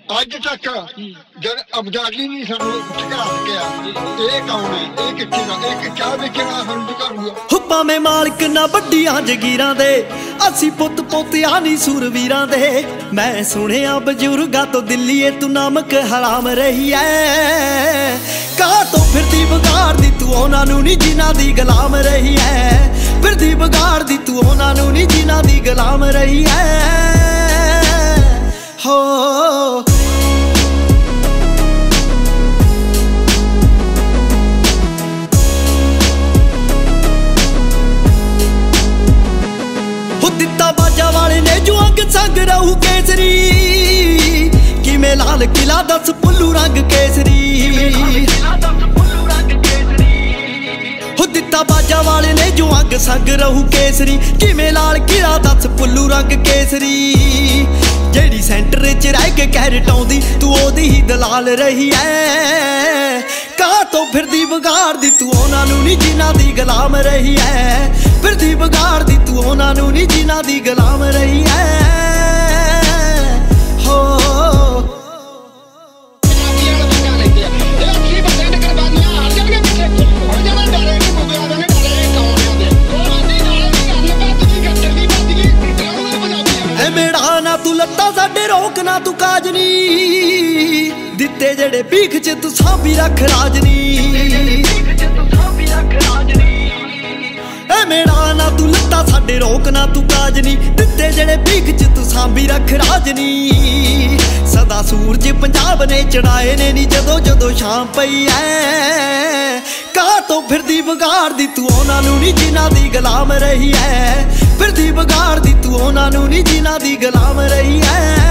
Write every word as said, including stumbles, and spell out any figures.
ਅੱਜ ਤੱਕ ਜਦ ਅਬਦਾਲੀ ਨਹੀਂ ਸਾਨੂੰ ਝੁਕਾ ਸਕਿਆ। ਇਹ ਕੌਣ ਹੈ? ਇਹ ਕਿੱਥੇ ਦਾ? ਇਹ ਕਿੱਥਾ ਵੇਚਣਾ ਸਾਨੂੰ ਝੁਕਾਊਗਾ? ਹੁੱਪਾਂ ਮੇ ਮਾਲਕ ਨਾ ਵੱਡੀਆਂ ਜਗੀਰਾਂ ਦੇ, ਅਸੀਂ ਪੁੱਤ ਪੋਤਿਆਂ ਨੀ ਸੂਰਵੀਰਾਂ ਦੇ। ਮੈਂ ਸੁਣਿਆ ਬਜ਼ੁਰਗਾਂ ਤੋਂ ਦਿੱਲੀਏ ਤੂੰ ਨਮਕ ਹਰਾਮ ਰਹੀ ਐ। ਕਾਹ ਤੋਂ ਫਿਰਦੀ ਵਿਗਾੜਦੀ ਤੂੰ ਉਹਨਾਂ ਨੂੰ ਨੀ ਜਿਨ੍ਹਾਂ ਦੀ ਗੁਲਾਮ ਰਹੀ ਐ। ਫਿਰਦੀ ਵਿਗਾੜਦੀ ਤੂੰ ਉਹਨਾਂ ਨੂੰ ਨੀ ਜਿਨ੍ਹਾਂ ਦੀ ਗੁਲਾਮ ਰਹੀ ਐ। ਹੋ ਦਿੱਤਾ ਬਾਜਾ ਵਾਲੇ ਨੇ ਜੋ ਅੰਗ ਸੰਗ ਰਹੂ ਕੇਸਰੀ। ਕਿਵੇਂ ਲਾਲ ਕਿਲਾ ਦੱਸ ਪੁੱਲੂ ਰੰਗ ਕੇਸਰੀ। ਹੋ ਦਿੱਤਾ ਬਾਜਾ ਵਾਲੇ ਨੇ ਜੋ ਅੰਗ ਸੰਗ ਰਹੂ ਕੇਸਰੀ। ਕਿਵੇਂ ਲਾਲ ਕਿਲਾ ਦੱਸ ਪੁੱਲੂ ਰੰਗ ਕੇਸਰੀ। ਜਿਹੜੀ ਸੈਂਟਰ 'ਚ ਰਹਿ ਕੇ ਕੈਰਟ ਆਉਂਦੀ ਤੂੰ ਉਹਦੀ ਹੀ ਦਲਾਲ ਰਹੀ ਐ। ਕਾਹ ਤੋਂ ਫਿਰਦੀ ਵਿਗਾੜਦੀ ਤੂੰ ਉਹਨਾਂ ਨੂੰ ਨੀ ਜਿਨ੍ਹਾਂ ਦੀ ਗੁਲਾਮ ਰਹੀ ਐ। ਫਿਰਦੀ ਵਿਗਾੜਦੀ ਤੂੰ ਉਹਨਾਂ ਨੂੰ ਨੀ ਜਿਨ੍ਹਾਂ ਦੀ ਗੁਲਾਮ ਰਹੀ ਐ। ਹੋ ਐ ਮੇੜਾ ਨਾ ਤੂੰ ਲੱਤਾਂ ਸਾਡੇ ਰੋਕ ਨਾ ਤੂੰ ਕਾਜਨੀ। ਦਿੱਤੇ ਜਿਹੜੇ ਭੀਖ 'ਚ ਤੂੰ ਸਾਂਭੀ ਰੱਖ ਰਾਜਨੀ। ਐ ਮੇੜਾ ਨਾ ਤੂੰ ਲੱਤਾਂ ਸਾਡੇ ਰੋਕ ਨਾ ਤੂੰ ਕਾਜਨੀ। ਦਿੱਤੇ ਜਿਹੜੇ ਭੀਖ 'ਚ ਤੂੰ ਸਾਂਭੀ ਰੱਖ ਰਾਜਨੀ। ਸਦਾ ਸੂਰਜ ਪੰਜਾਬ ਨੇ ਚੜਾਏ ਨੇ ਨੀ ਜਦੋਂ ਜਦੋਂ ਸ਼ਾਮ ਪਈ ਐ। ਕਾਹ ਤੋਂ ਫਿਰਦੀ ਵਿਗਾੜਦੀ ਤੂੰ ਉਹਨਾਂ ਨੂੰ ਨੀ ਜਿਨ੍ਹਾਂ ਦੀ ਗੁਲਾਮ ਰਹੀ ਐ। ਫਿਰਦੀ ਵਿਗਾੜਦੀ ਤੂੰ ਉਹਨਾਂ ਨੂੰ ਨੀ ਜਿਨ੍ਹਾਂ ਦੀ ਗੁਲਾਮ ਰਹੀ ਐ।